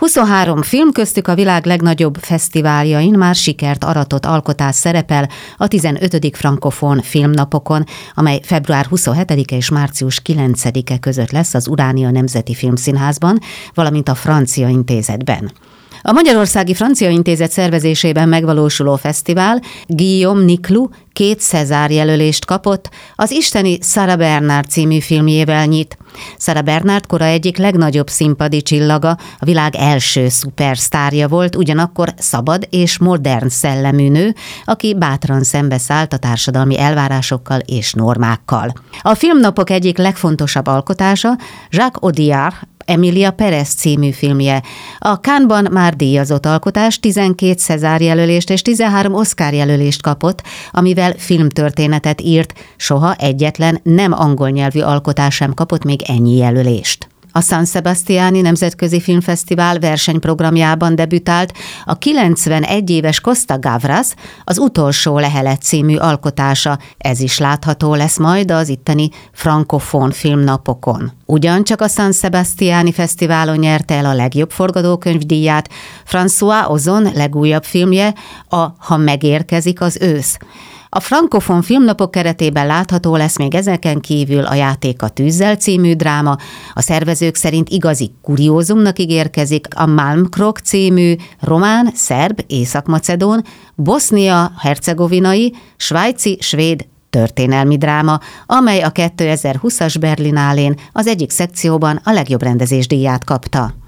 23 film, köztük a világ legnagyobb fesztiváljain már sikert aratott alkotás szerepel a 15. frankofón filmnapokon, amely február 27-e és március 9-e között lesz az Uránia Nemzeti Filmszínházban, valamint a Francia Intézetben. A Magyarországi Francia Intézet szervezésében megvalósuló fesztivál Guillaume Niclou 2 César jelölést kapott, az isteni Sarah Bernhardt című filmjével nyit. Sarah Bernhardt kora egyik legnagyobb színpadi csillaga, a világ első szupersztárja volt, ugyanakkor szabad és modern szellemű nő, aki bátran szembeszállt a társadalmi elvárásokkal és normákkal. A filmnapok egyik legfontosabb alkotása Jacques Audiard Emilia Perez című filmje. A Cannes-ban már díjazott alkotás 12 César jelölést és 13 Oscar jelölést kapott, amivel filmtörténetet írt, soha egyetlen nem angol nyelvű alkotás sem kapott még ennyi jelölést. A San Sebastiani Nemzetközi Filmfesztivál versenyprogramjában debütált a 91 éves Costa Gavras Az utolsó lehelet című alkotása. Ez is látható lesz majd az itteni frankofón filmnapokon. Ugyancsak a San Sebastiani Fesztiválon nyerte el a legjobb forgatókönyvdíját François Ozon legújabb filmje, a Ha megérkezik az ősz. A frankofón filmnapok keretében látható lesz még ezeken kívül a Játék a tűzzel című dráma, a szervezők szerint igazi kuriózumnak ígérkezik a Malmkrok című román, szerb, észak-macedón, bosznia-hercegovinai, svájci-svéd történelmi dráma, amely a 2020-as Berlinálén az egyik szekcióban a legjobb rendezés díját kapta.